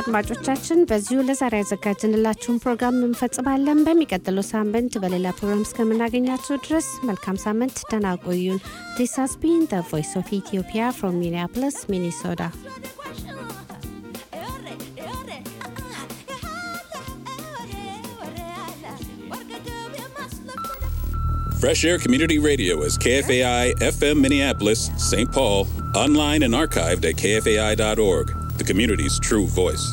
አድማጮቻችን በዚሁ ለዛሬ ያዘጋጀንላችሁን ፕሮግራም እንፈጽማለን። በሚቀጥለው ሳምንት በሌላ ፕሮግራም እስከምናገኛችሁ ድረስ መልካም ሳምንት ደህና ቆዩን። This has been the Voice of Ethiopia from Minneapolis, Minnesota. Fresh Air Community Radio is KFAI FM Minneapolis, St. Paul, online and archived at kfai.org, the community's true voice.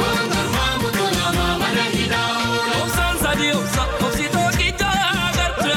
Obsito kita agarra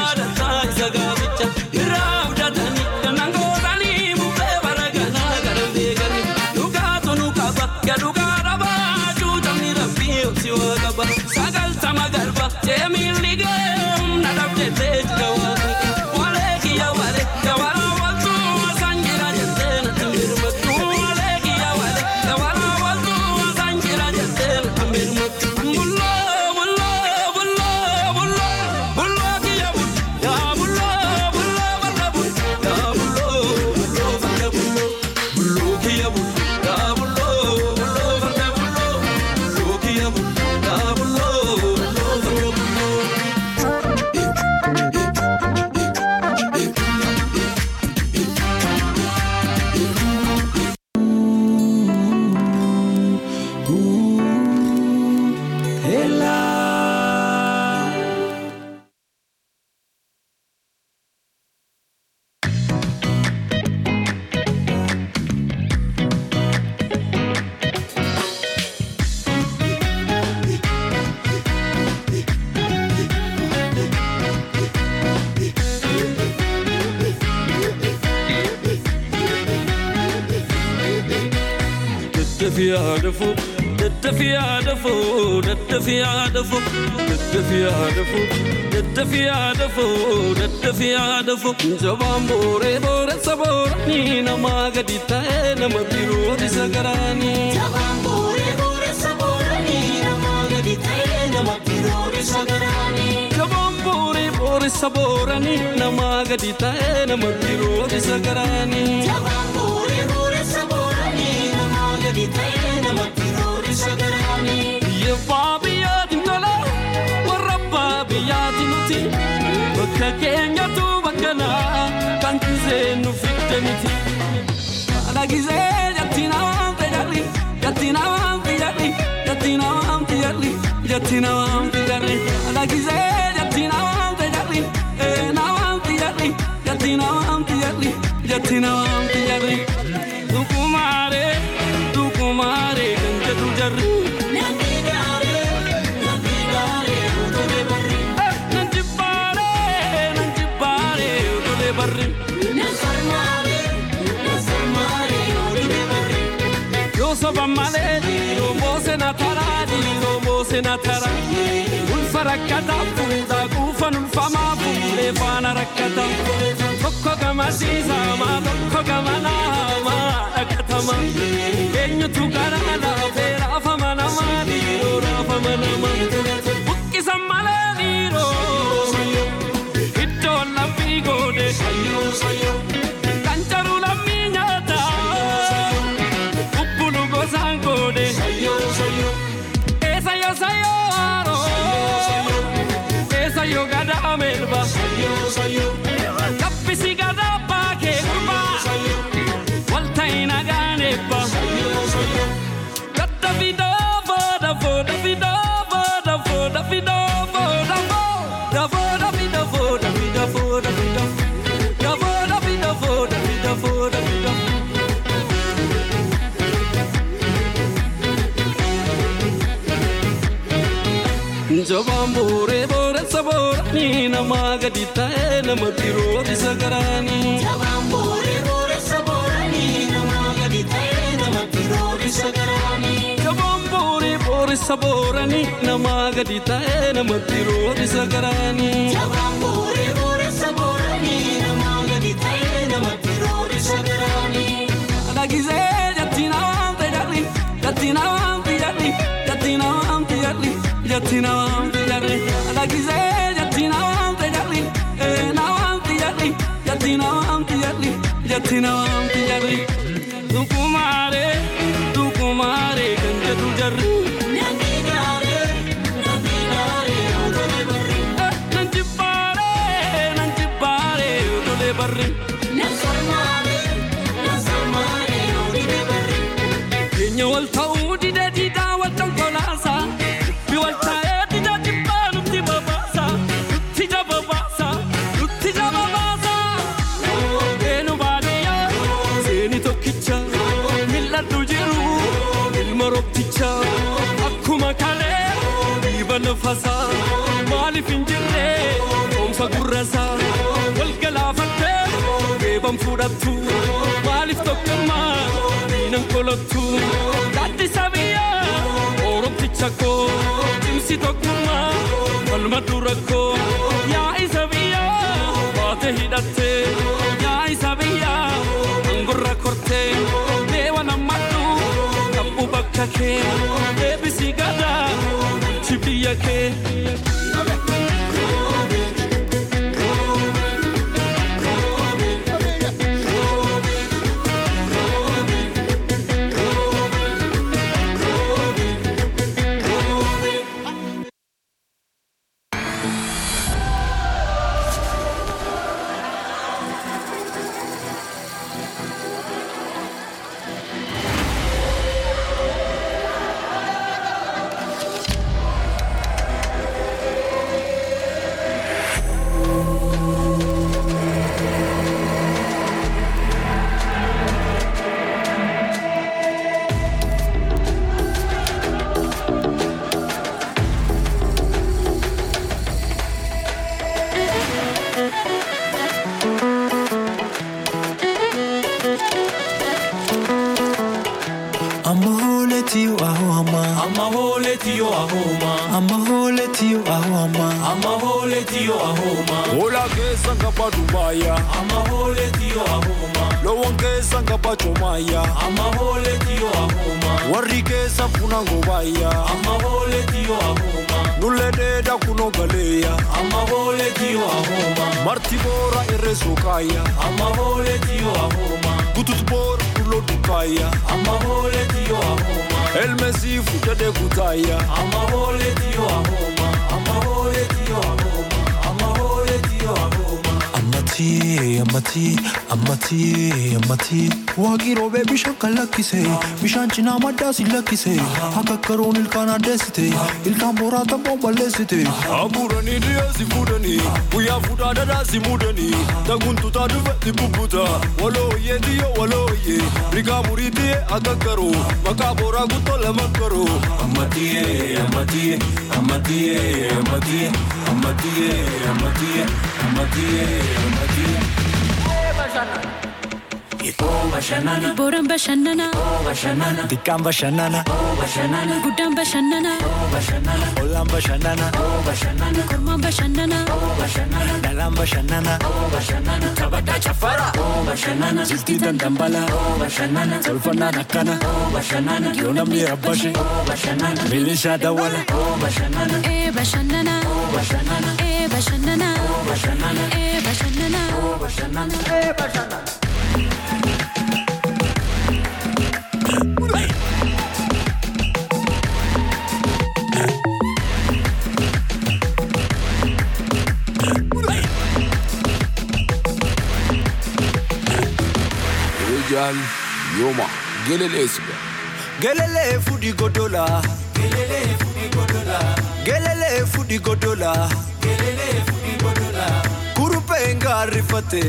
Jabambore bore saborani namaga ditae namatiru disagarani. Jabambore bore saborani namaga ditae namatiru disagarani. Jabambore bore saborani namaga ditae namatiru disagarani. Jabambore bore saborani namaga ditae namatiru disagarani. Ye babiya dinala warabba biya dinuti bakakenya tu bakana kankize nu fitemiti alagize yatina amtiyali yatina amtiyali yatina amtiyali yatina amtiyali alagize yatina amtiyali na amtiyali yatina amtiyali yatina amtiyali dukumare kanje tujarri Senatara ulfarakata fuda kufan ulfama fule fana rakata tokko gamasiza ma tokko gamana ma akatama enyu tukara la fera famana ma diro famana ma bukki samala diro itto la figode sayo kancharu la minyata uppulu gozangode sayo Sayoro, sayo gada amelba, sayo, kapisi gada pake kurba, walta inaganeba, sayo, gada vida, voda, voda, vida, voda, voda, vida, voda, voda, voda, vida, voda, vida, voda, vida, voda, vida, voda, vida, voda, vida. Jabambore bore saborani namaga ditae namatiru disagarani. Jabambore bore saborani namaga ditae namatiru disagarani. Jabambore bore saborani namaga ditae namatiru disagarani. Jabambore bore saborani namaga ditae namatiru disagarani. Alagize yatina amtiyali yatina amtiyali yatina amtiyali. Yatina amtiyali, alagize yatina amtiyali, na amtiyali, yatina amtiyali, yatina amtiyali. Dukumare kanje tujarri. Nandinare, udole barri. Nanjibare, udole barri. Nasamare, udole barri. Kenya wal taudi de dida wal tankolasa. Akkuma kalee dhiiba nafasa maaliif hin jirre oomsa gurrasa wal galaafattee geeban fudhattu maaliif tokkummaa diinan kolottu gaaddisa biyyaa oromticha koo cimsi tokkummaa falma dura koo yaa isa biyyaa baate hidhattee yaa isa biyyaa angorra kortee deewa nammadhu kabbu bakka kee deebisi gadaa chibiyya kee. ahoma. Amma holetiyo ahoma. Amma holetiyo ahoma. Ola kesa ngapa Dubaya. Amma holetiyo ahoma. Lowon kesa ngapa Chomaya. Amma holetiyo ahoma. Warri kesa funango baya. Amma holetiyo ahoma. Nulede da kuno galeya. Amma holetiyo ahoma. Martibora irresokaya. Amma holetiyo ahoma. Gututbor kulo dukaya. Amma holetiyo ahoma. El Mesifu jade kutaya. Amma holetiyo ahoma. Amma holetiyo ahoma. Amma holetiyo ahoma. Amati Wagiro be bishan kalakise bishan china madasi lakise hakakaron ilkana desite ilkan borata bombalesite aburani diasi fudani uya fudada dasi mudani taguntu taduve tibubuta waloye dio waloye rigamuriti agakaro makabora gutola makaro Amati Boran bashanana, Dikam bashanana, Gudam bashanana, Olam bashanana, Kurma bashanana, Dalam bashanana, Tabata chafara, Zilti dan dambala, Solfana nakana, Yonam ni rabashi, Milisha dawala, bashanana, bashanana, bashanana. Yoma, gelele fudi godola, Kurupe ngarifate,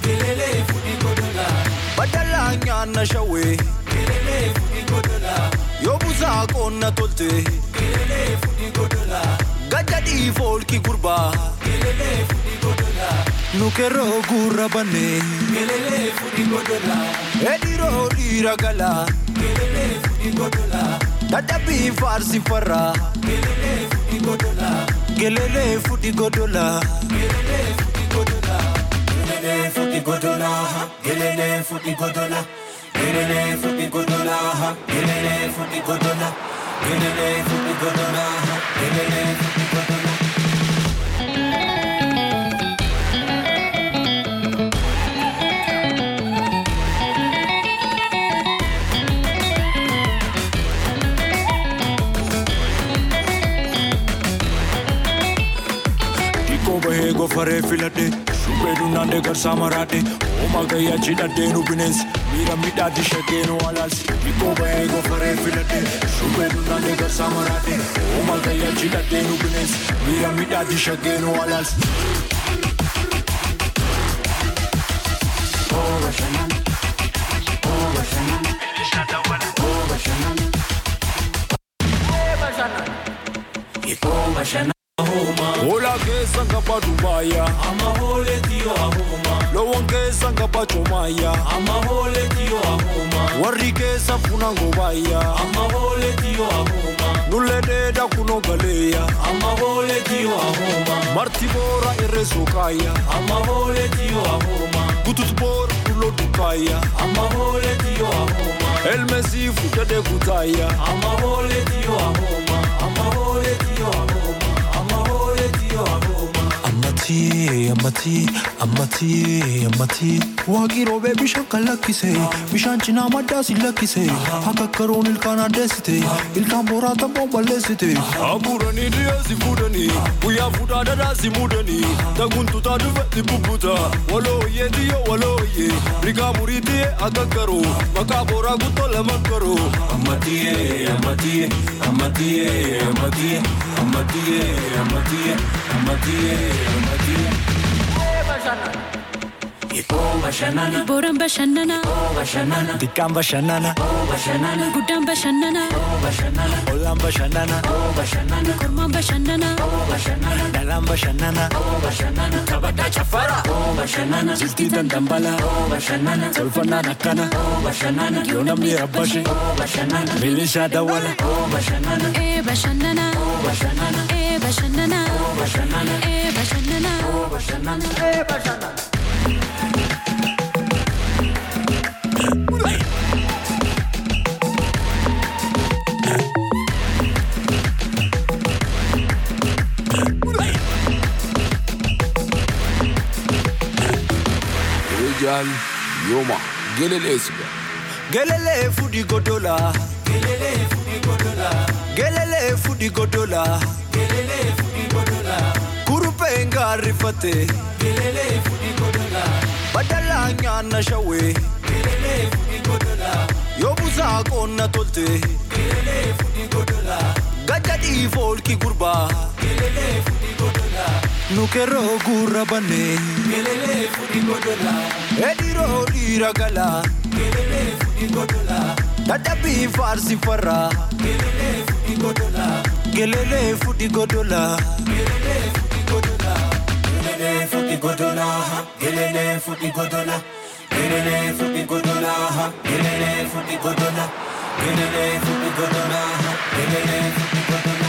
Badala nyana shawe, Yobuza konna tolte, Gajadi folki kurba, Nukero gurra bane, Ediro diragala, Dadabi farsi farra, Gelele futi godola, Go fare filate, Shubedu nande gar samarate, Omagaya chida denu bines, Mira mida dishadeno alas, Go fare filate, Shubedu nande gar samarate, Omagaya chida denu bines, Mira mida dishadeno alas. Ola kesa ngapa Dubaya, Amma holetiyo ahoma. Lowon kesa ngapa Chomaya, Amma holetiyo ahoma. Warri kesa funango baya, Amma holetiyo ahoma. Nulede da kuno galeya, Amma holetiyo ahoma. Martibora irresokaya, Amma holetiyo ahoma. Gututbor kulo dukaya, Amma holetiyo ahoma. El Mesifu jade kutaya, Amma holetiyo ahoma. Amma holetiyo ahoma. Amma holetiyo ahoma. Amati Wagiro be bishan kalakise bishan china madasi lakise hakakaron ilkana desite ilkan borata bombalesite aburani diasi fudani uya fudada dasi mudani taguntu taduve tibubuta waloye dio waloye rigamuriti agakaro makabora gutola makaro Amati bashannana boran bashannana bashannana dikam bashanana bashannana gudam bashannana bashannana olam bashanana bashannana kurma bashannana bashannana dalam bashanana bashannana tabata chafara bashannana jilti dandambala bashannana tolfana nakana bashannana yonam ni rabbashi bashannana milisha dawala bashannana bashannana bashannana bashannana bashannana bashannana bashannana bashannana Rijal Yoma gelele fudi godola gelele fudi godola gelele fudi godola gelele fudi godola kurupe ngarifate gelele fudi godola badala nyana shawe gelele fudi godola yobuza konna tolte gelele fudi godola gajadi folki gurba gelele fudi godola nukero gurabane gelele fudi godola ediro diragala gelele fudi godola dadabi farsi farra gelele fudi godola gelele fudi godola gelele fudi godola gelele fudi godola gelele fudi godola gelele fudi godola gelele fudi godola gelele fudi godola gelele fudi godola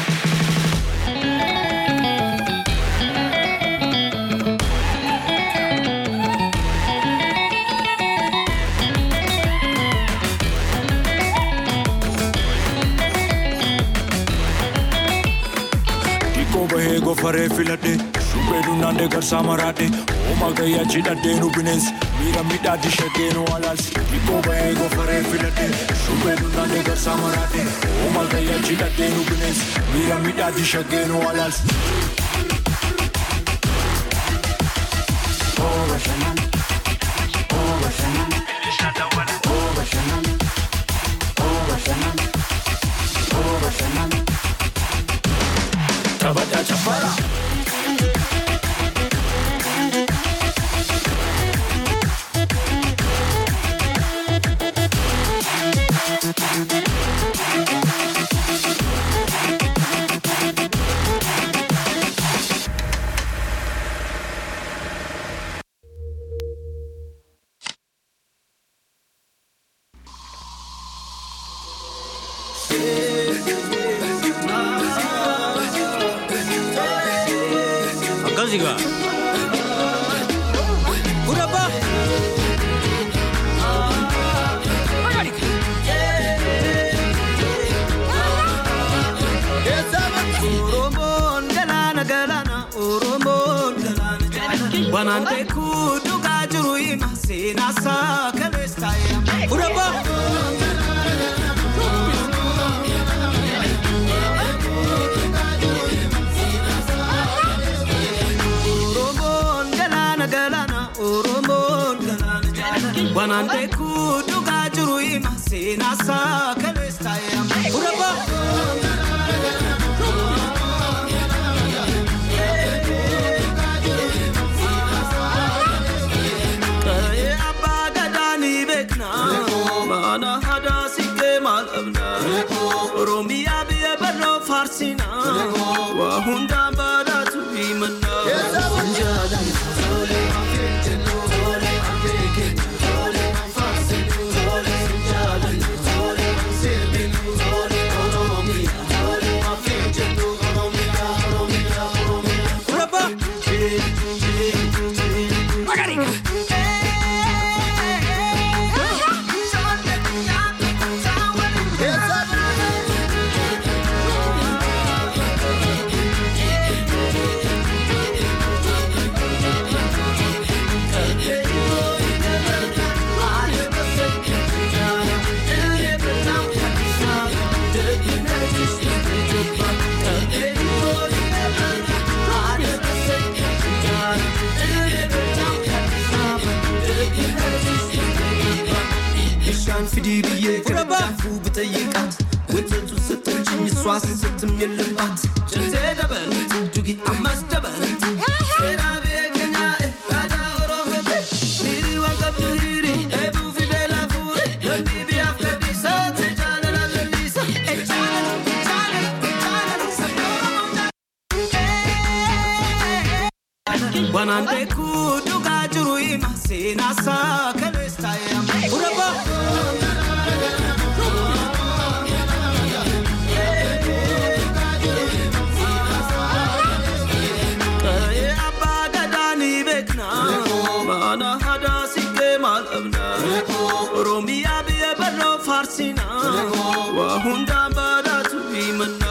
go fare filate subedu nande gar samarate o magaya chidate no bines mira mida dishake no alas go fare filate subedu nande gar samarate o magaya chidate no bines mira mida dishake no alas bashannana bashannana shada wala bashannana bashannana bashannana tabata chafara Banante kudu gajuru ima sinasa kalestaya uraba urobon galana urobon galana banante kudu gajuru ima sinasa kalestaya uraba Romia be a bano farsina wa hunda bada tu bimana anjada sole sole sole farsina sole anjada sole sirbi sole romia sole afenjendo romia rapa magariga fidi biye fu bitayikat wittu sitin swas sitin yelbat jete dabal tugi amas dabal era be kenya ada oro ni wanga Banande kudu gajuru ima sinasa kalesta ya uraba Kaya abada dani bekna mana hada sike malabna Romia biya bano farsina wa hunda bada tu bimana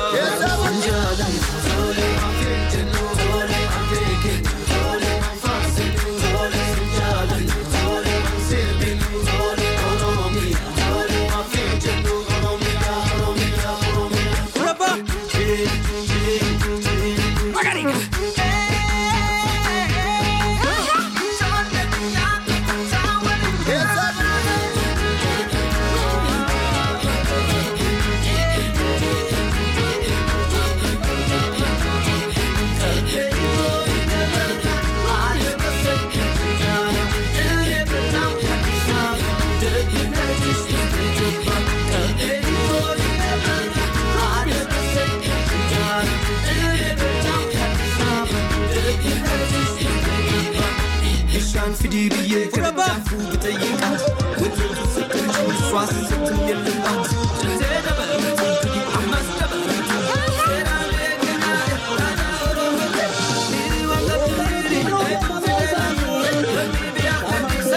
Fidi biye kuraba fu bitayika wutu sikun swas situm yelat zeda ba amas da ba sera le kana rana ro ni wanga biri biya khadi sa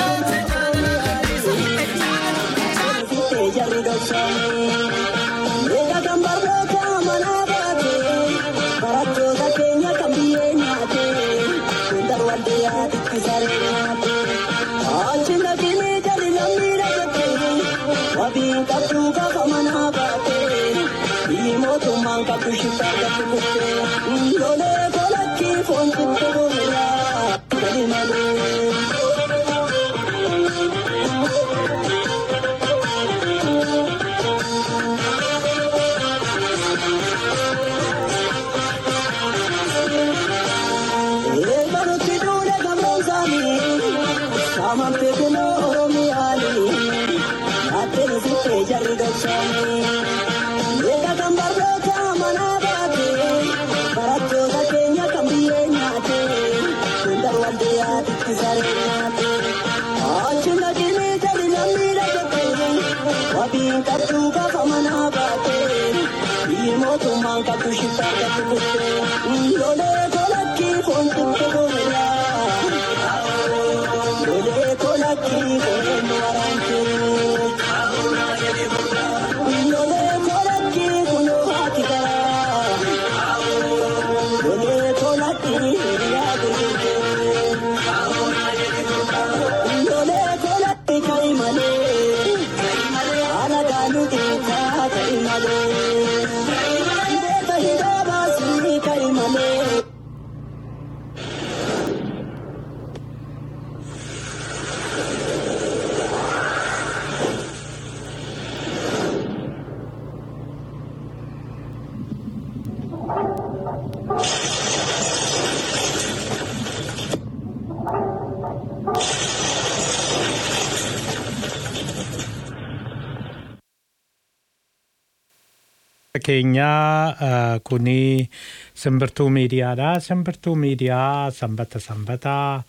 Kenya kuni Simbirtuu miidiyaadha. Simbirtuu miidiyaa sanbata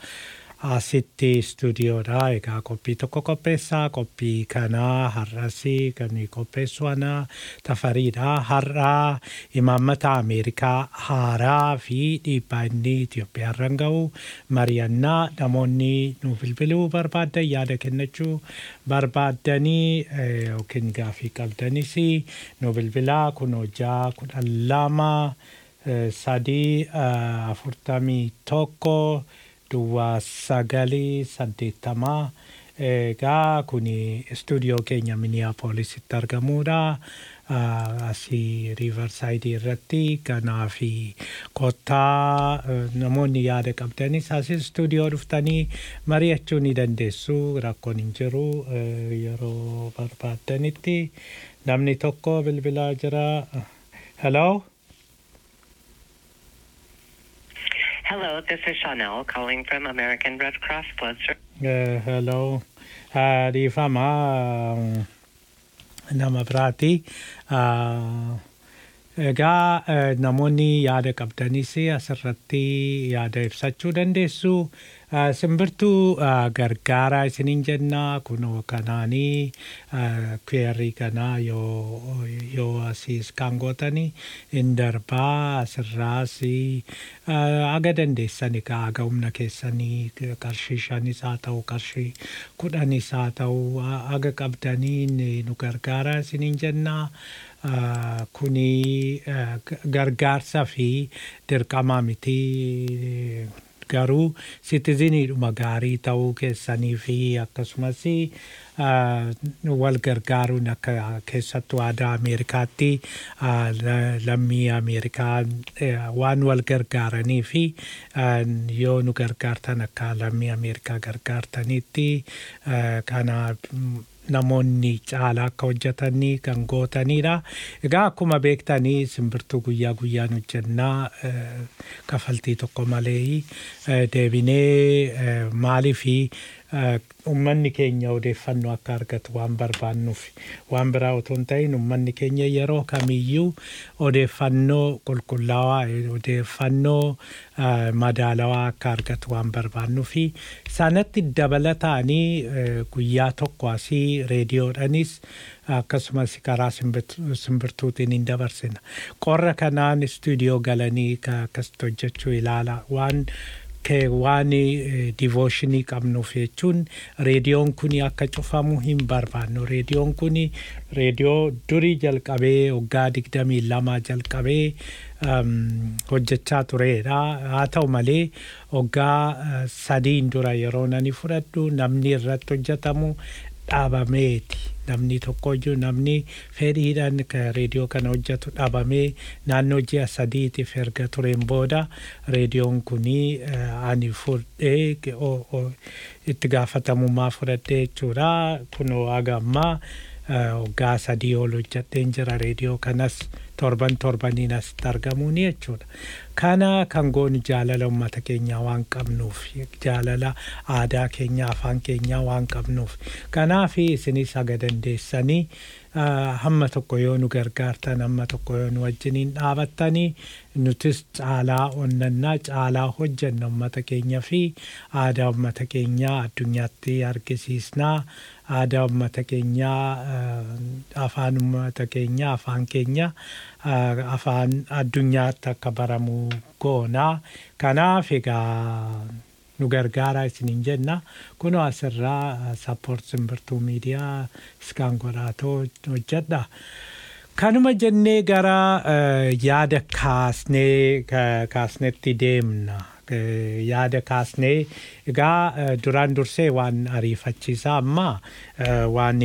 asitti stuudiyoodha. Egaa qophii tokko qopheessaa. Qophii kanaa har'asii kan qopheessu ana Tafariidha. Har'a imaammata Ameerikaa haaraa fi dhiibbaa inni Itoophiyaa irraan ga'u mari'annaa. Namoonni nu bilbiluu barbaadan yaada kennachuu barbaadanii yookiin gaafii qabdanis nu bilbilaa kun hojjaa 12 Duwwaa 980 egaa kuni stuudiyoo keenya Minneapolisitti argamuudha. Asii Riverside irratti kanaafi kottaa namoonni yaada qabdanis asii stuudiyoo dhuftanii mari'achuu ni dandeessu. Rakkoon hin jiru. Yeroo barbaadanitti namni tokko bilbilaa jira. Hello? Hello, this is Chanel calling from American Red Cross Blood Service. Hello. Rifama nama birati Egaa namoonni yaada qabdanis asirratti yaada ibsachuu dandeessu. Simbirtuu gargaaraa isiniin jenna kunoo kanaanii kweerii kanaa yoo asiis kan gootanii hin darbaa asirraas aga dandeessani aga humna keessanii qarshii 5 haa ta'u qarshii 10 haa ta'u aga qabdanii nu gargaaraa isiniin jenna. Kuni gargaarsa fi dirqama miti garuu citizeniidhuma gaarii ta'uu keessanii fi akkasumas wal gargaaruun akka keessattuu aadaa Ameerikaatti lammii Ameerikaa waan wal gargaaranii fi yoo nu gargaartan akka lammii Ameerikaa gargaartanitti kana namoonni caalaa akka hojjetanii kan gootanidha. Egaa akkuma beektanii simbirtuu guyyaa guyyaan hojjennaa kafaltii tokko malee deebinee maalii fi ummanni keenya odeeffannoo akka argatu waan barbaannuuf waan biraa otoo hin ta'in ummanni keenya yeroo kamiyyuu odeeffannoo qulqullaawaa odeeffannoo madaalawaa akka argatu waan barbaannuuf sanatti dabalataanii guyyaa tokko asii reediyoodhanis akkasumas karaa simbirtuutiin hin dabarsina. Qorra kanaan istuudiyoo galanii akkasitti hojjechuu ilaala waan devotionii qabnuuf jechuun reediyoon kun akka cufamu hin barbaannu. Reediyoon kun reediyoo durii jalqabee waggaa 22 jalqabee hojjechaa turedha. Haa ta'u malee waggaa 3 dura yeroo nani fudhadhu namni irratti hojjetamu dhaabameeti. Namni tokkoyyuu namni fedhiidhaan reediyoo kana hojjetu dhaabamee naannoo ji'a 3tiif erga tureen booda reediyoon kunii ani fudhee itti gaafatamummaa fudhadhee jechuudha. Kunoo haga ammaa waggaa 3 ol hojjedheen jira reediyoo kanas torbaniin asitti argamuuni jechuudha. Kana kan goonu jaalala uummata keenyaa waan qabnuuf jaalala aadaa keenyaa afaan keenyaa waan qabnuuf kanaaf isinis haga dandeessanii hamma tokko yoo nu gargaartan hamma tokko yoo nu wajjiniin dhaabattanii nutis caalaa onnannaa caalaa hojjenna uummata keenya fi aadaa uummata keenyaa addunyaatti argisiisnaa. Aadaa uummata keenyaa afaan uummata keenyaa afaan keenya afaan addunyaatti akka baramu goonaa. Kanaaf egaa nu gargaaraa isiniin jenna. Kunoo asirraa sappoort simbirtuu miidiyaa iskaan godhaatoo hojjedha. Kanuma jennee gara yaada kaasnetti deemna. Yaada kaasnee egaa duraan dursee waan ariifachiisaa amma waan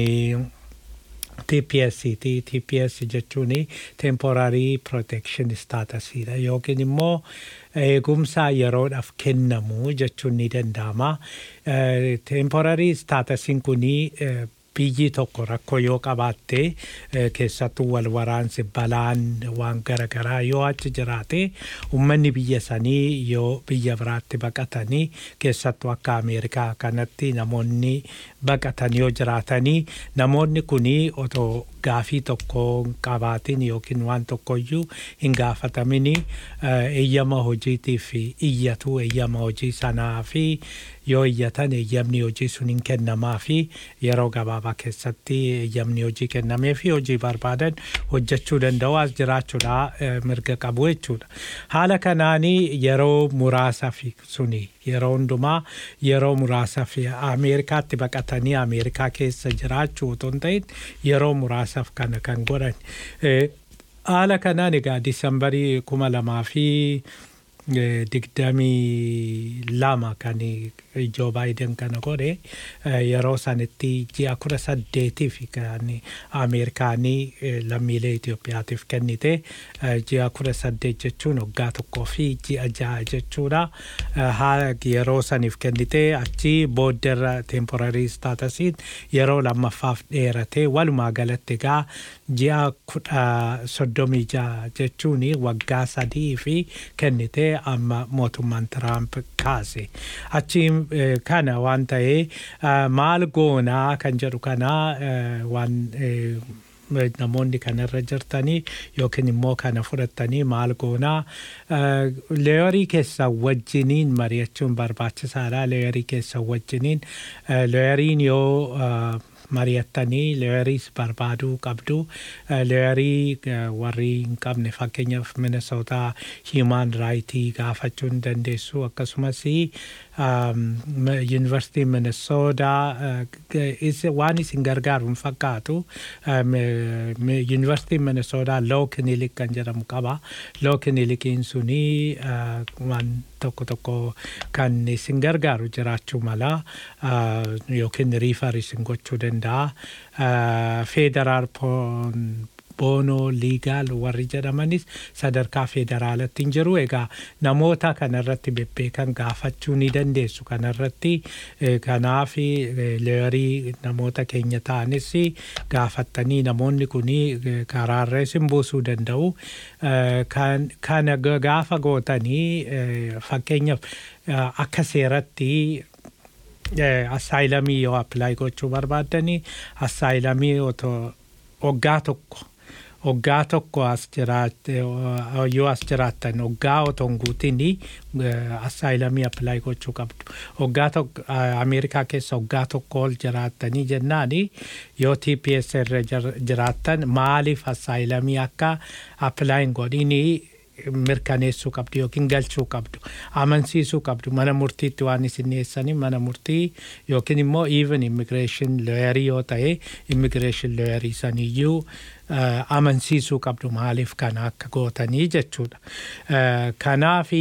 TPS jechuun temporary protection status yookiin immoo eegumsa yeroodhaaf kennamu jechuun ni danda'ama. Temporary statusiin kunii biyyi tokko rakkoo yoo qabaatte keessattuu wal waraansi balaan waan garagaraa yoo achi jiraate ummanni biyya sanii yoo biyya biraatti baqatanii keessattuu akka Ameerikaa kanatti namoonni baqatan yoo jiraatanii namoonni kunii otoo gaafii tokko qabaatiin yookiin waan tokkoyyuu hin gaafatamini eeyyama hojiitiif iyyatu eeyyama hojii sanaa fi yoo iyyatan eeyyamni hojii sun hin kennamaa fi yeroo gabaabaa keessatti eeyyamni hojii kennamee fi hojii barbaadan hojjechuu danda'u as jiraachuudha mirga qabu jechuudha. Haala kanaanii yeroo muraasaaf suni yeroo hundumaa yeroo muraasaaf Ameerikaatti baqatanii Ameerikaa keessa jiraachuu otoo hin ta'in yeroo muraasaaf kana kan godhan. Haala kanaan egaa Diisembarii 2022 kan Joo Baayiden kana godhe yeroo sanitti ji'a 18tiif kan Ameerikaanii lammiilee Itoophiyaatiif kennite ji'a 18 jechuun waggaa tokkoo fi ji'a 6 jechuudha. Yeroo saniif kennite achi boodderra temporary statasiin yeroo lammaffaaf dheerate walumaa galatti egaa ji'a 36 jechuun waggaa 3 fi kennite amma mootummaan Tiraamp kaase. Achi kana waan ta'ee maal goonaa kan jedhu kana waan namoonni kanarra jirtanii yookiin immoo kana fudhattanii maal goonaa leeyorii keessa wajjiniin mari'achuun barbaachisaadha. Leeyorii keessa wajjiniin leeyoriin yoo mari'attanii leeyoriis barbaaduu qabdu. Leeyorii warri hin qabne fakkeenyaaf Minnesota Human Rights gaafachuu hin dandeessu. Akkasumas University Minnesota waan isin gargaaru hin fakkaatu. University Minnesota Law Clinic kan jedhamu qaba. Law Clinicin suni waan tokko kan isin gargaaru jiraachuu mala yookiin riifar isin gochuu danda'a. Federal Bono legal warri jedhamanis sadarkaa federaalatti hin jiru. Egaa namoota kanarratti bebbeekan gaafachuu ni dandeessu. Kanarratti kanaaf leeyorii namoota keenya ta'anis gaafattanii namoonni kuni karaarra isin buusuu danda'u. Kana gaafa gootanii fakkeenyaaf akka seeratti assaayilamii yoo appilaayi gochuu barbaaddanii assaayilamii waggaa tokko as jiraattan waggaa otoo hin guutin assaayilamii appilaayi gochuu qabdu. Waggaa tokko Ameerikaa keessa waggaa tokko ol jiraattanii jennaani yoo TPS irra jiraattan maaliif assaayilamii akka appilaayi hin godhinii mirkaneessuu qabdu yookiin galchuu qabdu, amansiisuu qabdu. Mana murtiitti waan isin dhiyeessanii mana murtii yookiin immoo even immigration lawyerii yoo ta'e immigration lawyerii saniyyuu amansiisuu qabdu maaliif kana akka gootanii jechuudha. Kanaaf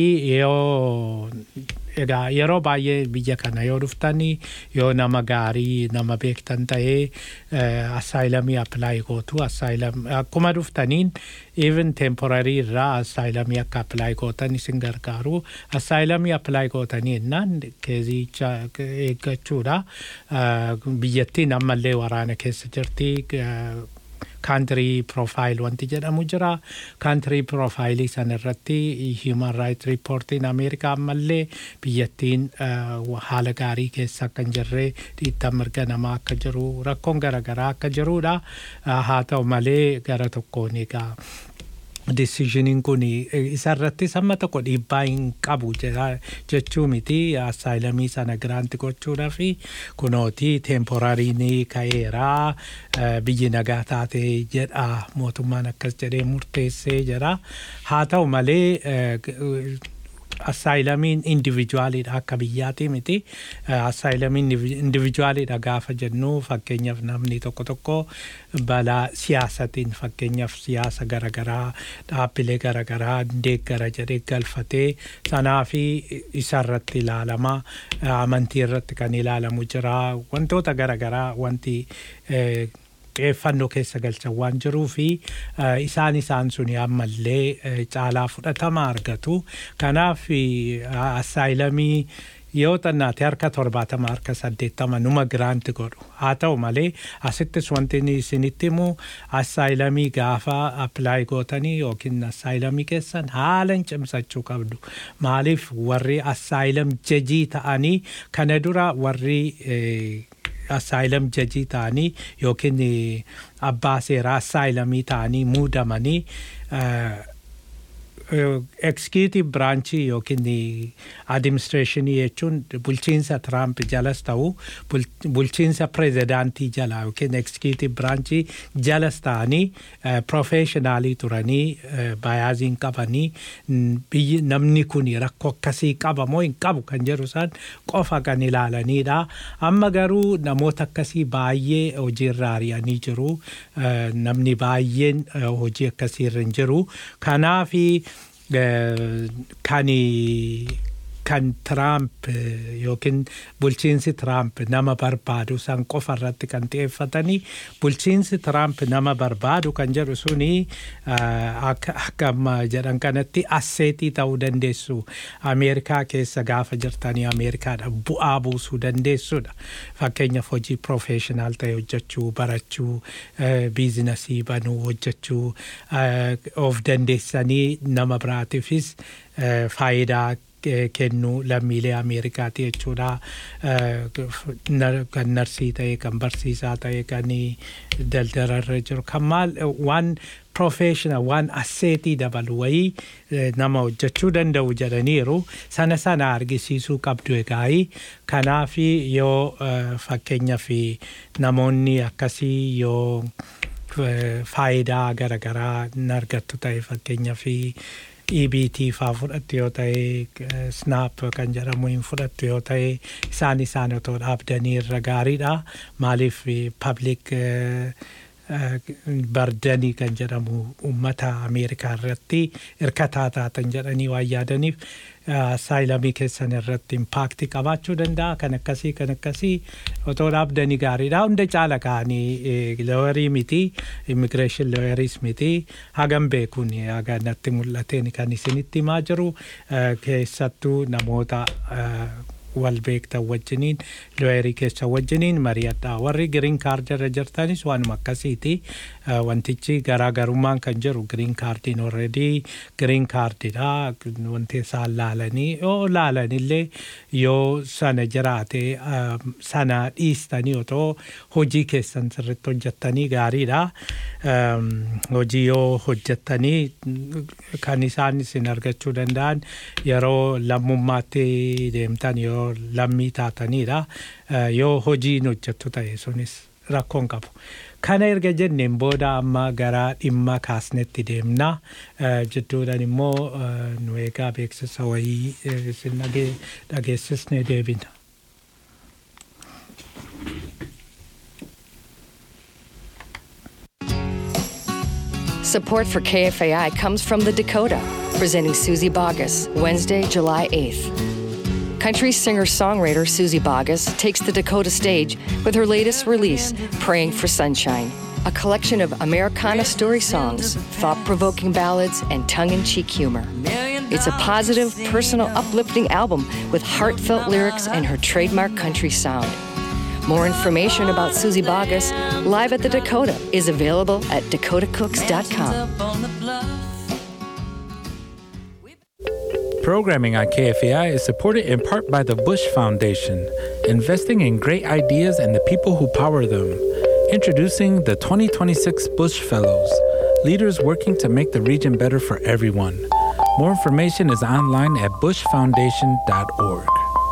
egaa yeroo baay'ee biyya kana yoo dhuftanii yoo nama gaarii nama beektan ta'ee assaayilamii appilaayi gootu. Akkuma dhuftaniin even temporary irraa assaayilamii akka appilaayi gootan isin gargaaru. Assaayilamii appilaayi gootanii jennaan keezicha eeggachuudha. Biyyattiin ammallee waraana keessa jirti. Country profile wanti jedhamu jira. Country profile sanarratti Human Rights Report in America ammallee biyyattiin haala gaarii keessa akka hin jirre dhiittaa mirga namaa akka jiru rakkoon garaagaraa akka jirudha. Haa ta'u malee gara tokkoon egaa decisionin kun isarratti samma tokko dhiibbaa hin qabu jechuu miti. Assaayilamii sana giraanti gochuudhaaf kunooti temporariin ka'eera biyyi nagaa taate jedha mootummaan akkas jedhee murteessee jira. Haa ta'u malee assaayilamii individuaalidha akka biyyaati miti. Assaayilamii individuaalidha gaafa jennu fakkeenyaaf namni tokko balaa siyaasatiin fakkeenyaaf siyaasa garaagaraa dhaabbilee garaagaraa deeggara jedhee galfatee sanaa fi isarratti ilaalama. Amantii irratti kan ilaalamu jira. Wantoota garaagaraa wanti xiyyeeffannoo keessa galchan waan jiruu fi isaan suni ammallee caalaa fudhatama argatu. Kanaaf assaayilamii yoo xannaate harka 70 harka 80 numa giraanti godhu. Haa ta'u malee asittis wanti isinitti himu assaayilamii gaafa appilaayi gootanii yookiin assaayilamii keessan haala cimsachuu qabdu. Maaliif warri assaayilam jajii ta'anii kana dura warri assaayilam jajii ta'anii yookiin abbaa seeraa assaayilamii ta'anii muudamanii executive branch yookiin administrationii jechuun bulchiinsa Trump jalas ta'u bulchiinsa prezidaantii jala yookiin executive branch jalas ta'anii professionaalii turanii bayaaziin qabanii biyyi namni kun rakkoo akkasii qaba moo hin qabu kan jedhu isaan qofa kan ilaalanidha. Amma garuu namoota akkasii baay'ee hojiirra ari'anii jiru. Namni baay'een hojii akkasii irra hin jiru. Kanaaf kan Trump yookiin bulchiinsi Trump nama barbaadu san qofa irratti kan xiyyeeffatanii bulchiinsi Trump nama barbaadu kan jedhu suni akka amma jedhan kanatti asseetii ta'uu dandeessu. Ameerikaa keessa gaafa jirtanii Ameerikaadha bu'aa buusuu dandeessudha. Fakkeenyaaf hojii professional ta'e hojjechuu, barachuu, biizinasii banuu hojjechuu of dandeessanii nama biraatiifis faayidaa kennu lammiilee Ameerikaati jechuudha. Kan narsii ta'e kan barsiisaa ta'e kan daldalarra jiru kan maal waan professional waan asseetii dabalu wayii nama hojjechuu danda'u jedhaniiru sana argisiisuu qabdu egaa kanaaf yoo fakkeenyaaf namoonni akkasii yoo faayidaa garagaraa argattu ta'e fakkeenyaaf EBT faa fudhattu yoo ta'e Snap kan jedhamu hin fudhattu yoo ta'e isaan otoo dhaabdanii irra gaariidha maaliif public bardanii kan jedhamu ummata Ameerikaa irratti hirkataa taatan jedhanii waan yaadaniif asaayilamii keessan irratti impaaktii qabaachuu danda'a kan akkasii otoo dhaabdanii gaariidha hunda caala kaanii looyarii miti immigreeshin looyariis miti hagam beekuun haga natti mul'ateen kan isinitti himaa jiru keessattuu namoota wal beektan wajjiniin looyarii keessa wajjiniin mari'adhaa warri giriin kaardirra jirtanis waanuma akkasiiti wantichi garaagarummaan kan jiru giriin kaardiin already giriin kaardidha wanti isaan laalanii yoo laalanillee yoo sana jiraate sana dhiistanii otoo hojii keessan sirriitti hojjettanii gaariidha hojii yoo hojjettanii kan isaan isin argachuu danda'an yeroo lammummaatti deemtan yoo lammii taataniidha yoo hojiin hojjettu ta'e sunis rakkoon qabu. Kana erga jenneen booda amma gara dhimma kaasnetti deemna jidduudhaan immoo nu eegaa beeksisa wayii isin dhageessisnee deebina. Support for KFAI comes from The Dakota, presenting Susie Boggess, Wednesday, July 8th. Country singer-songwriter Susie Boggess takes the Dakota stage with her latest release, Praying for Sunshine, a collection of Americana story songs, thought-provoking ballads, and tongue-in-cheek humor. It's a positive, personal, uplifting album with heartfelt lyrics and her trademark country sound. More information about Susie Boggess, live at the Dakota, is available at dakotacooks.com. Programming on KFAI is supported in part by the Bush Foundation, investing in great ideas and the people who power them. Introducing the 2026 Bush Fellows, leaders working to make the region better for everyone. More information is online at bushfoundation.org.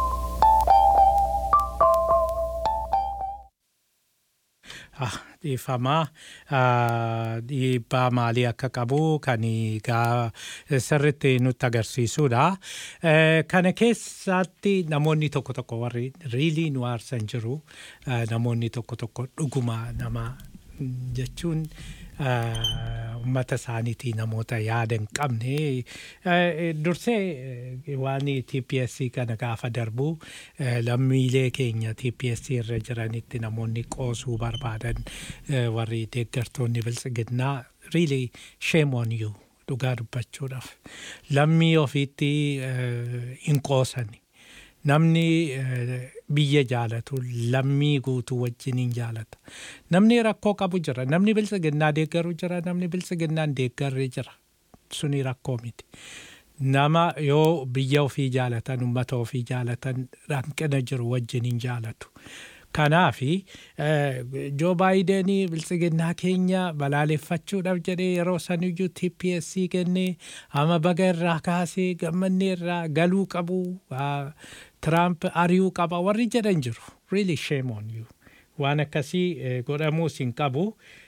Dhiifamaa dhiibbaa maalii akka qabu kan sirriitti nutti agarsiisudha. Kana keessatti namoonni tokko warri riilii nu aarsan jiru namoonni tokko dhuguma nama jechuun ummata isaaniitii namoota yaada hin qabne dursee waan TPSC kana gaafa darbu lammiilee keenya TPSC irra jiranitti namoonni qoosuu barbaadan warri deeggartoonni biltsiginnaa really shame on you dhugaa dubbachuudhaaf lammii ofiitti hin qoosani. Namni biyya jaalatu lammii guutuu wajjiniin jaalata. Namni rakkoo qabu jira. Namni biltsiginnaa deeggaru jira. Namni biltsiginnaan deeggarre jira. Suni rakkoo miti. Nama yoo biyya ofii jaalatan, ummata ofii jaalatan rakkina jiru wajjiniin jaalatu. Kanaafi Joe Biden biltsiginnaa keenya balaaleffachuudhaaf jedhee yeroo saniyyuu TPSC kennee ama baga irraa kaasee gammannee irraa galuu qabu Trump ari'uu qaba warri jedhan jiru. Really shame on you. Waan akkasii godhamuus hin qabu.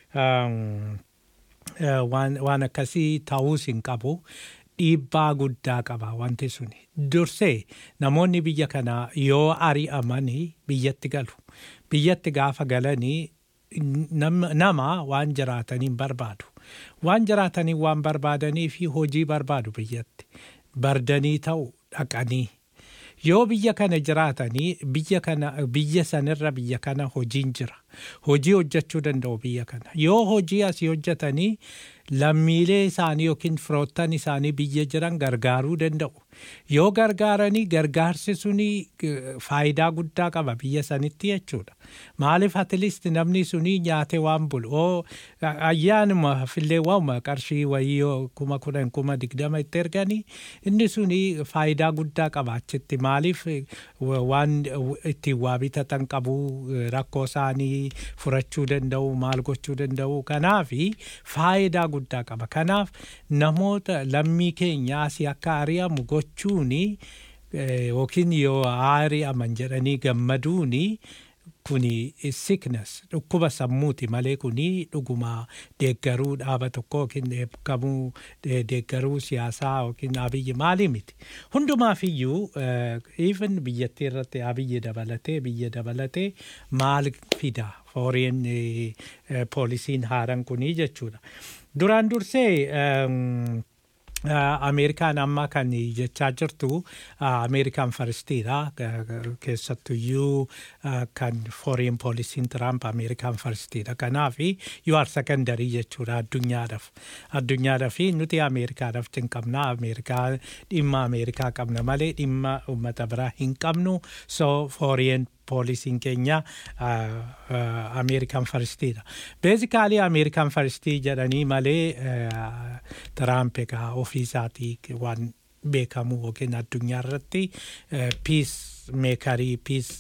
Waan akkasii ta'uus hin qabu. Dhiibbaa guddaa qaba wanti suni. Dursee namoonni biyya kana yoo ari'amanii biyyatti galu. Biyyatti gaafa galanii nama waan jiraataniin barbaadu. Waan jiraatanii waan barbaadanii fi hojii barbaadu biyyatti. Bardanii ta'u dhaqanii. Yoo biyya kana jiraatanii biyya sanirra biyya kana hojiin jira. hojii hojjechuu danda'u biyya kana yoo hojii asii hojjetanii lammiilee isaanii yookiin firoottan isaanii biyya jiran gargaaruu danda'u yoo gargaaranii gargaarsi suni faayidaa guddaa qaba biyya sanitti jechuudha maaliif atleast namni suni nyaate waan bulu ayyaanuma fillee waama qarshii wayii 10,000 itti erganii inni suni faayidaa guddaa qaba achitti maaliif waan itti waa bitatan qabu rakkoo isaanii furachuu danda'u maal gochuu danda'u kanaafi faayidaa guddaa qaba kanaaf namoota lammii keenya asii akka ari'amu gochuuni yookiin yoo ari'aman jedhanii gammaduuni kuni sickness dhukkuba sammuuti malee kuni dhuguma deeggaruu dhaaba tokko yookiin eebbikamuu deeggaruu siyaasaa yookiin abiyyi maalii miti hundumaaf iyyuu even biyyattii irratti abiyyi dabalatee maal fida foreign poolisiin haaraan kuni jechuudha duraan dursee Amerikaan amma kan jechaa jirtu Amerikaan faristiidha keessattuyyuu kan foreign poolisiin Trump Amerikaan faristiidha kanaaf you are secondary jechuudha addunyaadhaaf nuti Amerikaadhaaf cinqabna Amerikaa dhimma Amerikaa qabna malee dhimma uummata biraa hin qabnu so foreign poolisiin keenya Amerikaan faristiidha. Basically Amerikaan faristii jedhanii malee Trump egaa ofiisaatii waan beekamu yookiin addunyaa irratti peace meekarii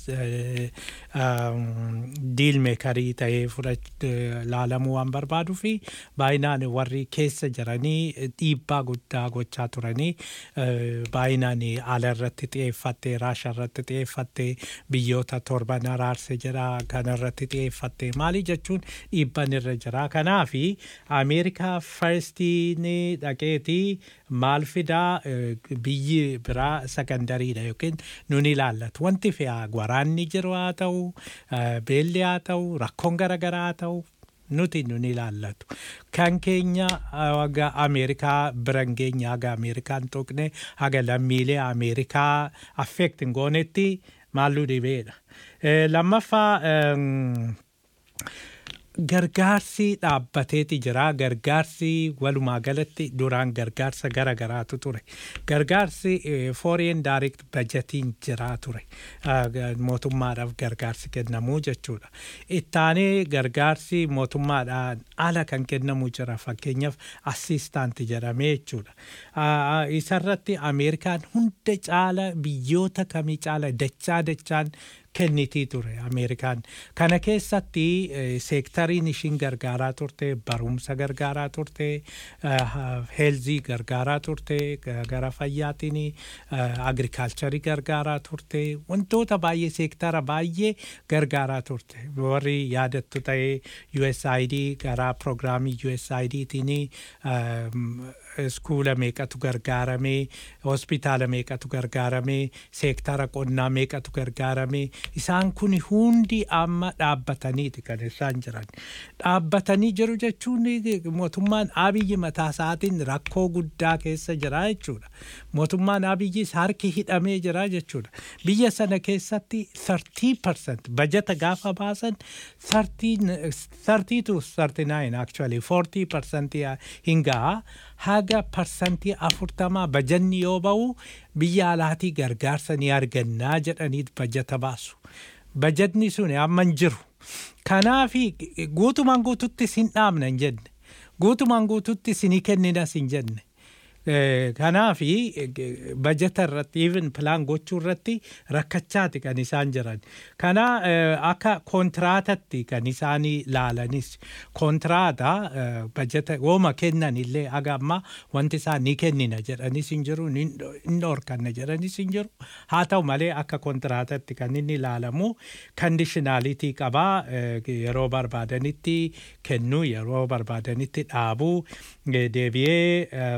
diil meekarii ta'ee laalamuu waan barbaaduu fi baay'inaan warri keessa jiranii dhiibbaa guddaa gochaa turanii baay'inaan ala irratti xiyyeeffattee raashaa irratti xiyyeeffattee biyyoota torban araarse jira kana irratti xiyyeeffattee maali jechuun dhiibbaan irra jira kanaaf Ameerikaa farstiin dhaqeetii maal fidaa biyyi biraa sakandariidha yookiin nuni ilaallatu wanti fe'aa waraanni jiru haa ta'u beelli haa ta'u rakkoon garaagaraa haa ta'u nuti nuni ilaallatu kan keenya haga Ameerikaa biran keenya haga Ameerikaan tuqne haga lammiilee Ameerikaa affeektiin goonetti maalluu dhibeedha lammaffaa gargaarsi dhaabbateeti jira gargaarsi walumaa galatti duraan gargaarsa garagaraatu ture gargaarsi foreign direct budgetiin jira ture mootummaadhaaf gargaarsi kennamuu jechuudha ittaanee gargaarsi mootummaadhaan ala kan kennamu jira fakkeenyaaf assistant jedhamee jechuudha isarratti Ameerikaan hunda caala biyyoota kamii caala dachaan kennitii ture Ameerikaan kana keessatti seektariin ishiin gargaaraa turte barumsa gargaaraa turte heelzii gargaaraa turte gara fayyaatiin agriikaalcharii gargaaraa turte wantoota baay'ee seektara baay'ee gargaaraa turte warri yaadattu ta'ee USAID gara pirogiraamii USAIDtiin iskuula meeqatu gargaaramee hospitaala meeqatu gargaaramee seektara qonnaa meeqatu gargaaramee isaan kun hundi amma dhaabbataniiti kan isaan jiran dhaabbatanii jiru jechuun mootummaan Abiyyi mataa isaatiin rakkoo guddaa keessa jira jechuudha mootummaan Abiyyi harki hidhamee jira jechuudha biyya sana keessatti 30% bajeta gaafa baasan 30 to 39 actually 40% hingaa haga parsantii 40 bajanni yoo ba'u biyya alaatii gargaarsa ni argannaa jedhanii bajeta baasu bajetni sun amma hin jiru kanaafi guutumaan guututti sin dhaabna hin jenne guutumaan guututti sin kenninas hin jenne kanaafi bajeta irratti even pilaan gochuu irratti rakkachaati kan isaan jiran kana akka kontiraatatti kan isaan laalanis kontiraata bajeta wooma kennan illee aga amma wanti isaan ni kennina jedhanis hin jiru hin dhorkanna jedhanis hin jiru haa ta'u malee akka kontiraatatti kan inni laalamu kondishinaalitii qabaa yeroo barbaadanitti kennuu yeroo barbaadanitti dhaabuu deebi'ee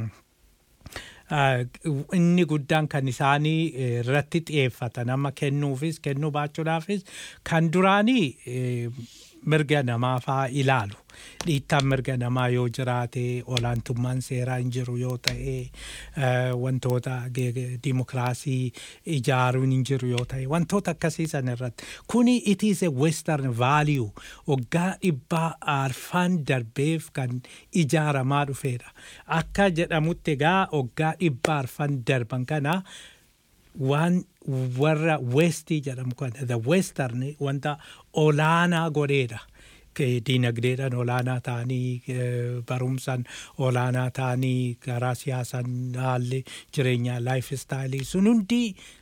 inni guddaan kan isaanii irratti xiyyeeffatan amma kennuufis kennuu baachuudhaafis kan duraanii mirga namaa faa ilaalu. Dhiittaan mirga namaa yoo jiraate olaantummaan seeraa hin jiru yoo ta'e wantoota dimokiraasii ijaaruun hin jiru yoo ta'e wantoota akkasii san irratti kuni it is a western value waggaa dhibbaa arfaan darbeef kan ijaaramaa dhufeedha. Akka jedhamutti egaa waggaa dhibbaa arfaan darban kana waan warra westii jedhamu kana the western wanta olaanaa godheedha. Dinagdeedhaan olaanaa ta'anii barumsaan olaanaa ta'anii karaa siyaasaan haalli jireenyaa life style sun hundi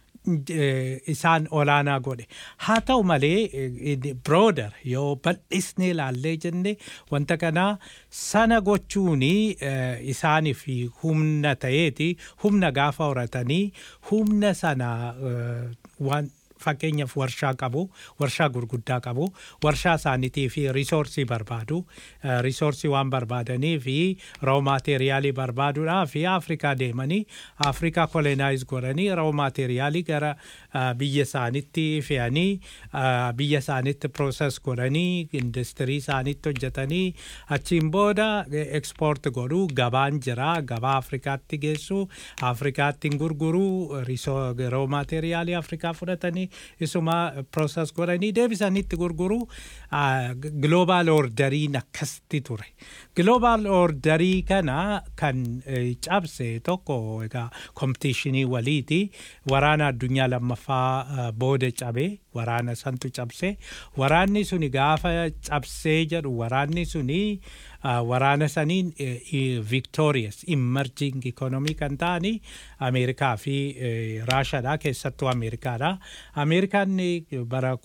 isaan olaanaa godhe. Haa ta'u malee broader yoo bal'isnee ilaallee jenne wanta kanaa sana gochuun isaaniif humna ta'eeti humna gaafa horatanii humna sana waan fakkeenyaaf warshaa qabu, warshaa gurguddaa qabu, warshaa isaaniitii fi risoorsii barbaadu, risoorsii waan barbaadanii fi raw maateriyaalii barbaaduudhaa fi Afrikaa deemanii Afrikaa kolonaayiz godhanii raw maateriyaalii gara biyya isaaniitti fe'anii biyya isaaniitti prooses godhanii industirii isaaniitti hojjetanii achiin booda ekspoort godhuu gabaan jira gabaa Afrikaatti geessu Afrikaatti gurguruu raw maateriyaalii Afrikaa fudhatanii isuma prooses godhanii deebisanitti gurguruu global orderiin akkasitti ture. Global orderii kana kan cabse tokko egaa competitionii waliiti waraana addunyaa lammaffaa booda cabe waraana santu cabse waraanni suni gaafa cabsee jedhu waraanni suni waraana saniin victorious emerging economy kan ta'ani Ameerikaa fi Raashaadha keessattuu Ameerikaadha. Ameerikaan bara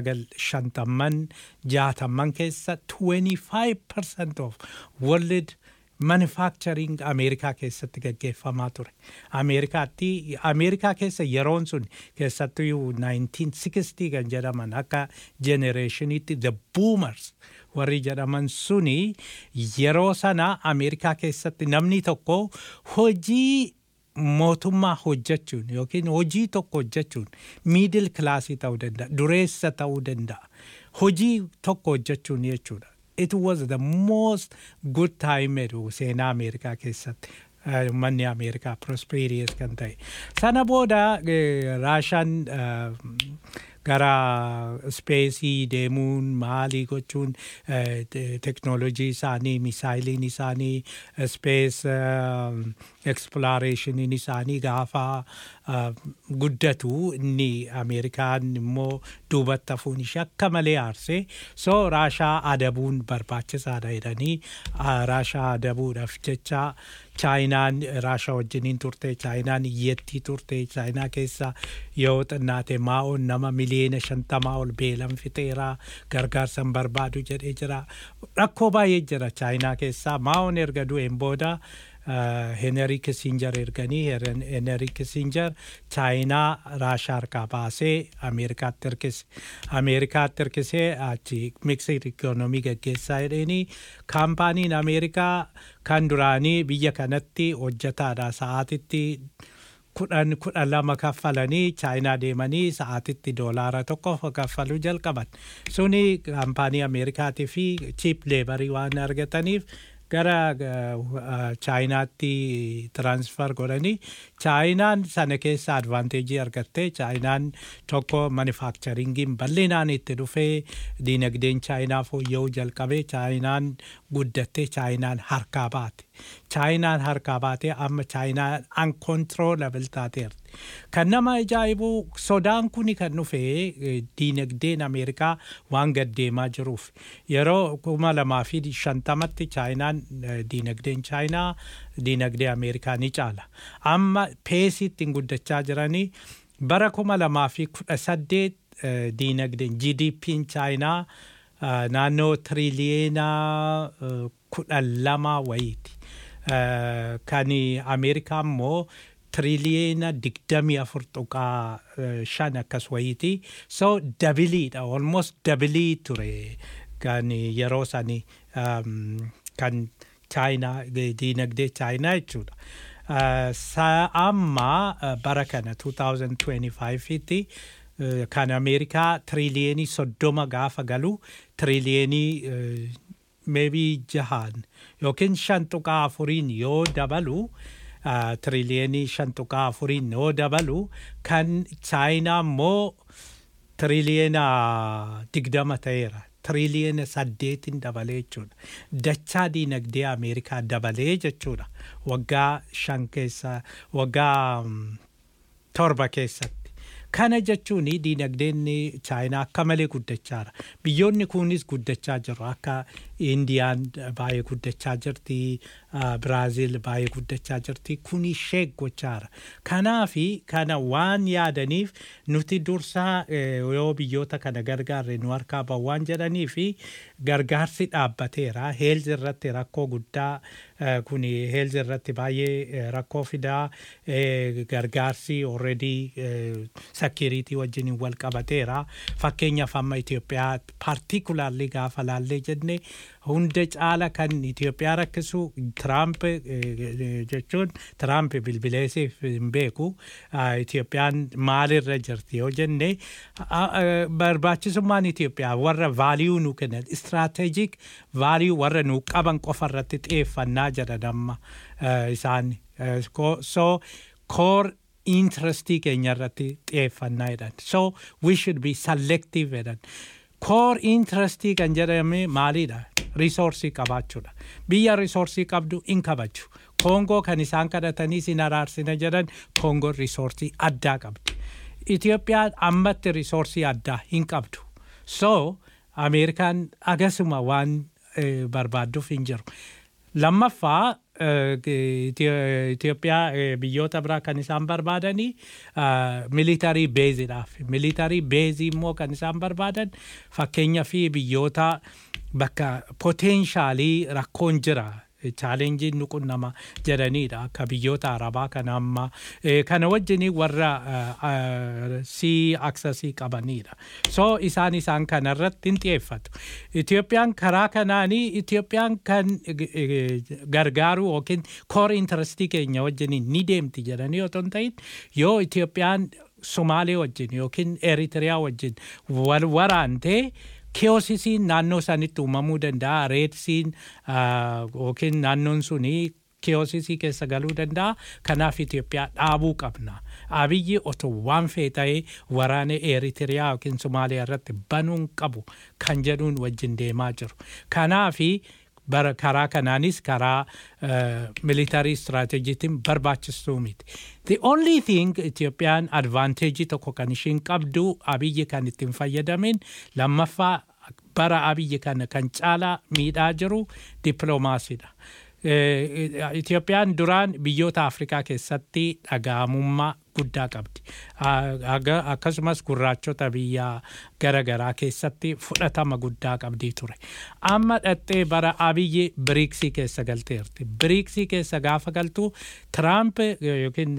1950 60 keessa 25% of world manufacturing Ameerikaa keessatti gaggeeffamaa ture. Ameerikaa keessa yeroon sun keessattuu 1960 kan jedhaman akka generationitti the boomers warri jedhaman suni yeroo sana Ameerikaa keessatti namni tokko hojii mootummaa hojjechuun yookiin hojii tokko hojjechuun middle classii ta'uu danda'a dureessa ta'uu danda'a hojii tokko hojjechuun jechuudha. It was the most good time seenaa Ameerikaa keessatti. Manni Ameerikaa prosperous kan ta'e. Sana booda Raashaan gara speesii deemuun maalii gochuun teknoolojii isaanii misaayiliin isaanii space exploration isaanii gaafa guddatu inni Ameerikaan immoo duubatti hafuun ishee akka malee aarse so Raashaa adabuun barbaachisaadha jedhanii Raashaa adabuudhaaf jecha Chaayinaan Raashaa wajjiniin turte Chaayinaan iyyattii turte Chaayinaa keessa yoo xinnaate maa'oon nama miliyoona 50 ol beelan fixeera gargaarsan barbaadu jedhee jira rakkoo baay'ee jira Chaayinaa keessa maa'oon erga du'een booda Henry Kissinger erganii Henry Kissinger Chaayinaa Raashaa harkaa baasee Ameerikaatti hirkisee achi mixed economy gaggeessaa jedhanii kaampaaniin Ameerikaa kan duraanii biyya kanatti hojjetaadha sa'aatitti 12 kaffalanii Chaayinaa deemanii sa'aatitti $1 kaffaluu jalqaban suni kaampaanii Ameerikaatii fi cheap laborii waan argataniif gara Chaayinaatti transfer godhanii Chaayinaan sana keessa advanteejii argatte Chaayinaan tokko manufacturingiin bal'inaan itti dhufee dinagdeen Chaayinaa fooyya'uu jalqabee Chaayinaan guddatte Chaayinaan harkaa baate Chaayinaan harkaa baate amma Chaayinaan uncontrollable taateerti. Kan nama ajaa'ibu sodaan kuni kan dhufee dinagdeen Ameerikaa waan gaddeemaa jiruuf yeroo 2050tti Chaayinaan dinagdeen Chaayinaa dinagdee Ameerikaa ni caala amma peesiitti guddachaa jiranii bara 2018 dinagdeen GDP'n Chaayinaa naannoo tiriliyeena 12 wayiiti kan Ameerikaa immoo trillion 24.5 akkas wayiiti so dabiliidha almost double ture kan yeroo sani kan China dinagdee China jechuudha. Amma bara kana 2025 tti kan Ameerikaa tiriliyoonii 30 gaafa galu tiriliyoonii maybe 6 yookiin 5.4 yoo dabalu tiriliyoonii 5.4 yoo dabalu kan Chaayinaa immoo tiriliyoona 20 ta'eera. Tiriliyoona 8 dabalee jechuudha. Dachaa diinagdee Ameerikaa dabalee jechuudha. Waggaa 5 keessa waggaa 7 keessatti. Kana jechuun diinagdeen Chaayinaa akka malee guddachaara. Biyyoonni kunis guddachaa jiru. Akka Indiyaan baay'ee guddachaa jirti, Biraazil baay'ee guddachaa jirti. Kuni ishee gochaara. Kanaafi kana waan yaadaniif nuti dursaa yoo biyyoota kana gargaarre nu harkaa bahu waan jedhaniifi gargaarsi dhaabbateera. Heelzi irratti rakkoo guddaa kuni heelzi irratti baay'ee rakkoo fidaa gargaarsi already security wajjin wal qabateera. Fakkeenyaaf amma Itoophiyaa particularly gaafa laallee jenne hunda caala kan Itoophiyaa rakkisu Trump jechuun Trump bilbileesiif hin beeku. Itoophiyaan maalirra jirti yoo jenne barbaachisummaan Itoophiyaa warra value nu kennan strategic value warra nu qaban qofa irratti xiyyeeffannaa jedhan amma isaan so core interestii keenya irratti xiyyeeffannaa jedhan. So we should be selective jedhan. Core interestii kan jedhame maalidha? Resourcii qabaachuudha. Biyya resourcii qabdu in kabaju. Kongo kan isaan kadhatanii sin araarsina jedhan Kongo resourcii addaa qabdi. Itoophiyaan ammatti resourcii addaa hin qabdu. So Ameerikaan agasuma waan barbaadduuf hin jiru. Lammaffaa Itoophiyaa biyyoota biraa kan isaan barbaadanii military baseidhaaf. Military base immoo kan isaan barbaadan fakkeenya fi biyyoota bakka potentially rakkoon jira. Challenge nuqunnama jedhaniidha akka biyyoota Arabaa kana amma kana wajjin warra sea access qabaniidha. So isaan kana irratti xiyyeeffatu. Itoophiyaan karaa kanaanii Itoophiyaan kan gargaaru yookiin core interest keenya wajjin ni deemti jedhanii otoo hin ta'in yoo Itoophiyaan Somaalee wajjin yookiin Eritiriyaa wajjin wal waraantee Kiyoosisiin naannoo sanitti uumamuu danda'a. Reedsiin yookiin naannoon suni kiyoosisii keessa galuu danda'a. Kanaaf Itoophiyaa dhaabuu qabna. Abiyyi otoo waan fee ta'ee waraana Eritiriyaa yookiin Somaaliyaa irratti banuun qabu kan jedhuun wajjin deemaa jiru. Kanaafi bara karaa kanaanis karaa military strategiitiin barbaachistuu miti. The only thing Itoophiyaan advantage tokko kan ishiin qabdu Abiyyi kan ittiin fayyadamin lammaffaa bara Abiyyi kana kan caalaa miidhaa jiru dippiloomaasiidha. Itoophiyaan duraan biyyoota Afrikaa keessatti dhaga'amummaa guddaa qabdi. Akkasumas gurraachota biyya garagaraa keessatti fudhatama guddaa qabdi ture. Amma dhattee bara Abiyyi BRICS keessa galteerti. BRICS keessa gaafa galtu Trump yookiin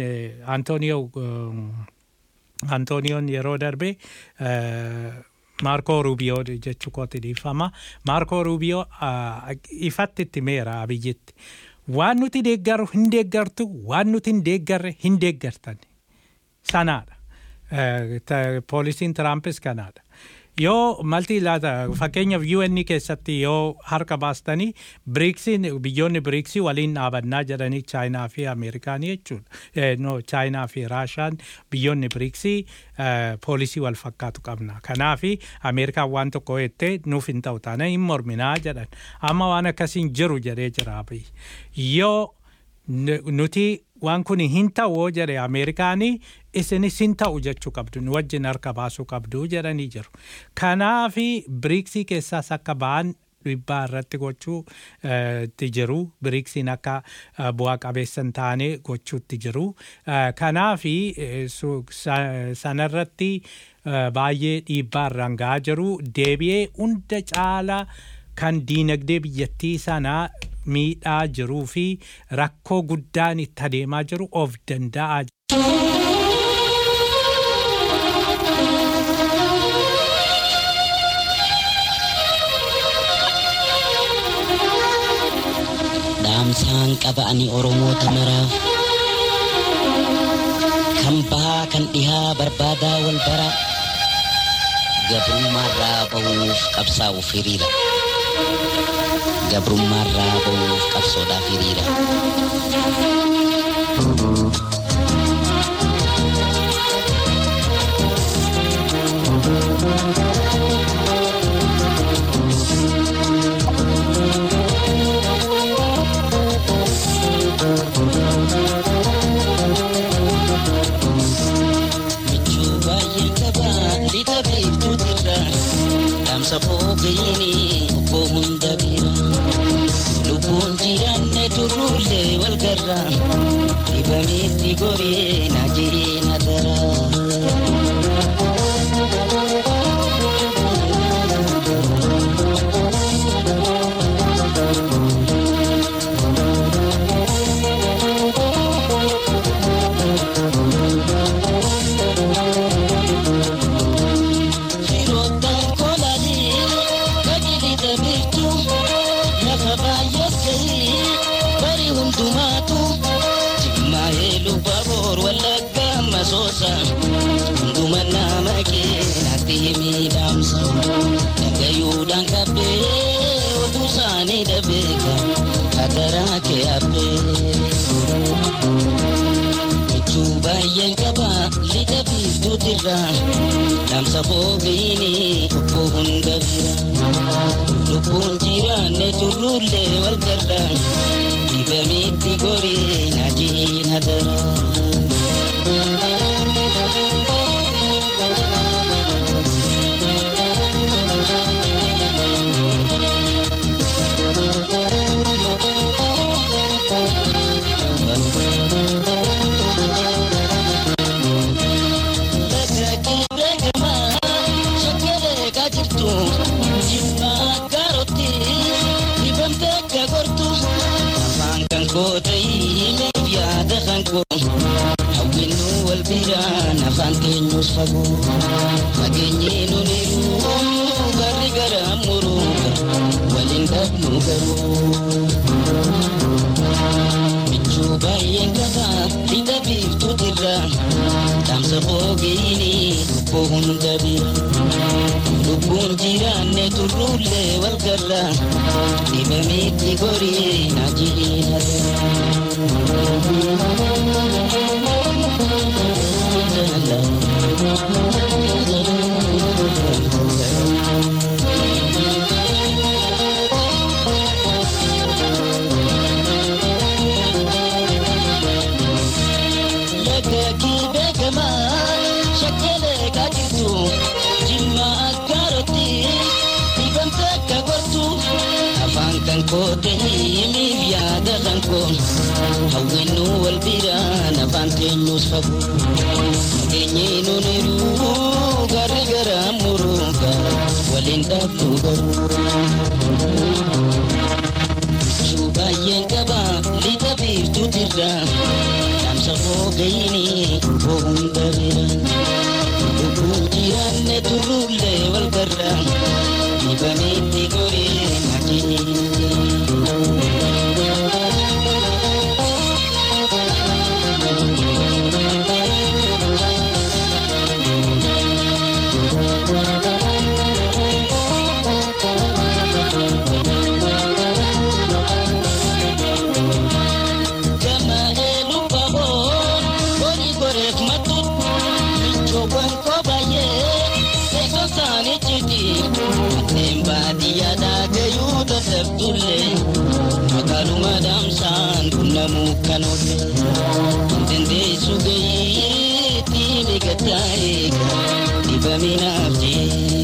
Antoniyoon yeroo darbe Marco Rubio jechuu kooti dhiifama. Marco Rubio ifatti itti meera Abiyyitti. Waan nuti deeggaru hin deeggartu, waan nuti hin deeggarre hin deeggartan. Sanaadha. Poolisiin Trumpis kanaadha. Yoo multilateral fakkeenyaaf UN keessatti yoo harka baastanii biyyoonni BRICS waliin dhaabannaa jedhanii Chaayinaa fi Ameerikaanii jechuudha. Chaayinaa fi Raashaan biyyoonni BRICS poolisii wal fakkaatu qabna. Kanaafi Ameerikaan waan tokko jettee nuuf hin ta'u taana hin morminaa jedhan. Amma waan akkasiin jiru jedhee jira Abiyyi. Yoo nuti waan kun hin ta'u jedhe Ameerikaanii isinis hin ta'u jechuu qabdu nu wajjin harka baasuu qabdu jedhanii jiru. Kanaafi BRICS keessaas akka ba'an dhiibbaa irratti gochuu itti jiru. BRICSiin akka bu'aa qabeessa hin taane gochuutti jiru. Kanaafi sanarratti baay'ee dhiibbaa irraan gahaa jiru. Deebi'ee hunda caalaa kan diinagdee biyyattii sanaa miidhaa jiruu fi rakkoo guddaan itti adeemaa jiru of danda'aa dhaamsaan qaba'anii Oromoota maraaf kan bahaa kan dhihaa barbaadaa wal bara gabrummaarraa ba'uuf qabsaa'uuf hiriira. Gabrummaarraa ba'uuf qabsoodhaaf hiriira. Sabogini bohunda bira lubun jiranne turulle wal garra ibamiti gore najiri nadara Damsa bogini bohunda bira lubun jiranne turulle wal garra ibamiti gore najiri nadara Fago magenye no niru gari garamuru walin dabnu garu bichu bayen gaba lidabi tutira damsa bogini bohunda bira lubun jiranne turulle wal garra ibamiti gori najiri Kote mi viada danko hawenu walbira na bantenyu sabu genye no niru gara gara muruga walinda garu subayen kaba litabi tutira damsa bogini bohunda bira bujiran ne turulle wal garra ibamiti gore najini Makaluma damsan kunamu kanote Tende sugei timi katai Ibaminafti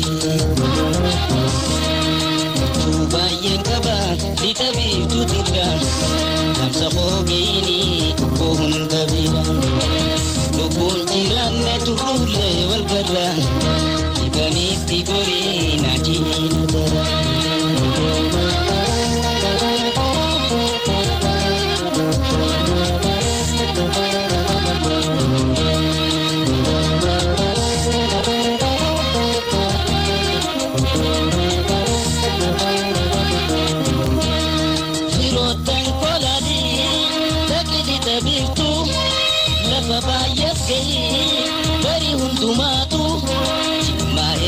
Tubayen kaba litabi tutira Damsa bogini bohunda bira Lubun jiranne turulle wal garra Ibaniti gori najini nadara Bari hundumato